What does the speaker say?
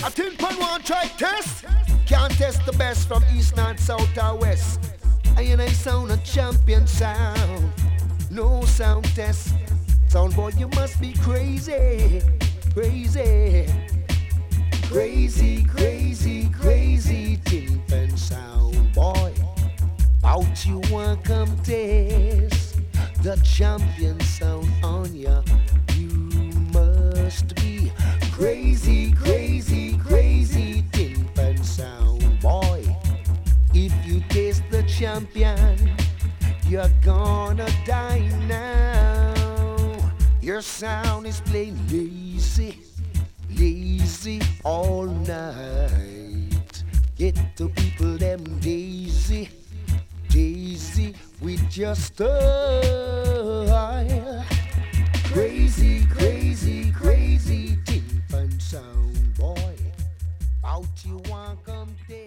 A tin pan one try test. Can't test the best from east, north, south or west. I sound a champion sound. No sound test. Sound boy, you must be crazy. Crazy. Crazy, crazy, crazy tin pan sound boy. Out you want come test the champion sound on ya. You must be crazy, crazy, crazy tin pan sound boy. If you taste the champion, you're gonna die now. Your sound is plain lazy, lazy all night. Get the people them daisy, daisy with just style. Crazy, crazy, crazy tin pan sound boy. Out you want come